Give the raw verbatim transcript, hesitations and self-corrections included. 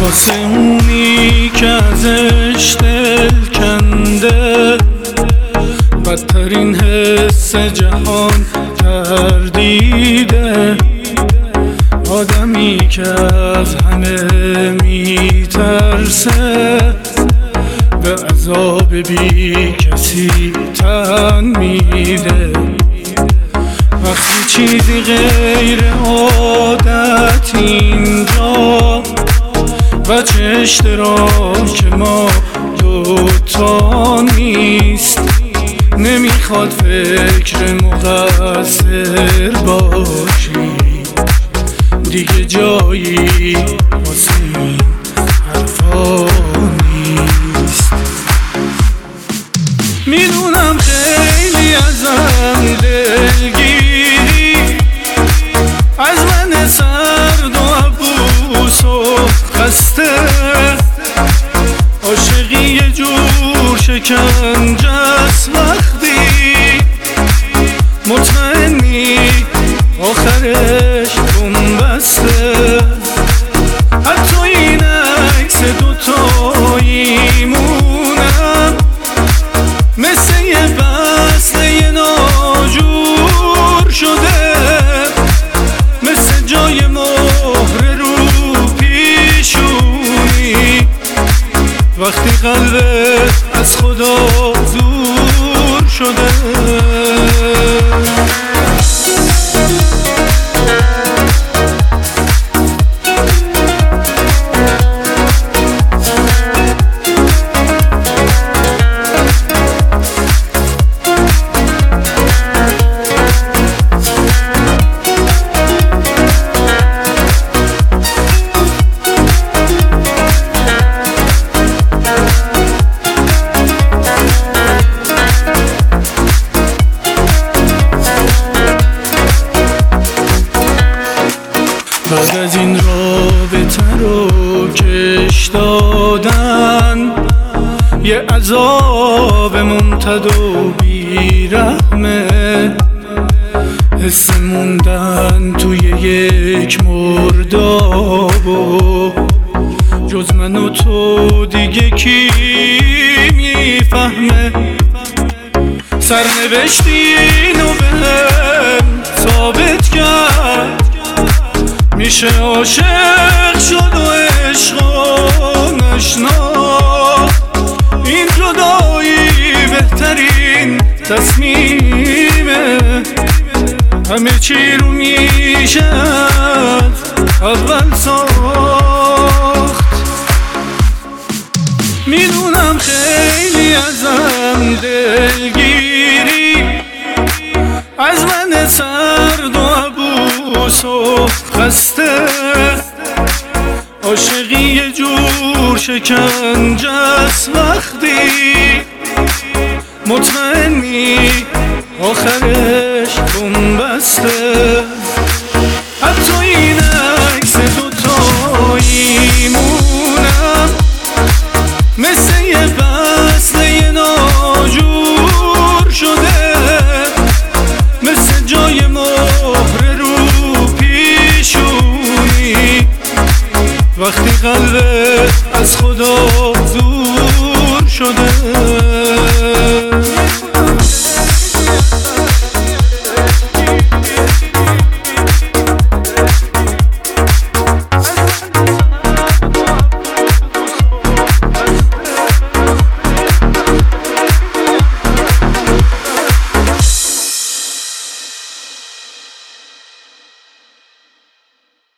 واسه اونی که ازش دل کنده، بدترین حس جهان تردیده. آدمی که از همه میترسه، به عذاب بی کسی تن میده. وقتی چیزی غیر عادت اینجا، وجه اشتراک ما دوتا نیست. نمیخواد فکر مقصر باشی، دیگه جایی واسه این حرفا نیست. میدونم خیلی ازم دلگیری، از من سرد و عبوس و خسته. عاشقی یه جور شکنجه است وقتی مطمئنی آخرش بنبسته. حتی این عکس دوتاییمونم مثل یه وصله ناجور شده، مثل جای مهر رو پیشونی وقتی قلبت از خدا دور شده. بعد از این رابطه رو کش دادن، یه عذاب ممتد و بیرحمه. حس موندن توی یک مرداب و جز من و تو دیگه کی میفهمه. سرنوشتی اینو بهم ثابت کرد، میشه عاشق شد و عشق و نشناخت. این جدایی بهترین تصمیمه، همه چی رو میشه اول ساخت. میدونم خیلی ازم دلگیری، از من سرد و عبوس و خسته. عاشقی یه جور شکنجه است وقتی مطمئنی آخرش بنبسته. حتی این عکس دوتاییمونم مثل یه وصله ناجور شده، مثل جای مهر رو پیشونی وقتی قلبت از خدا دور شده.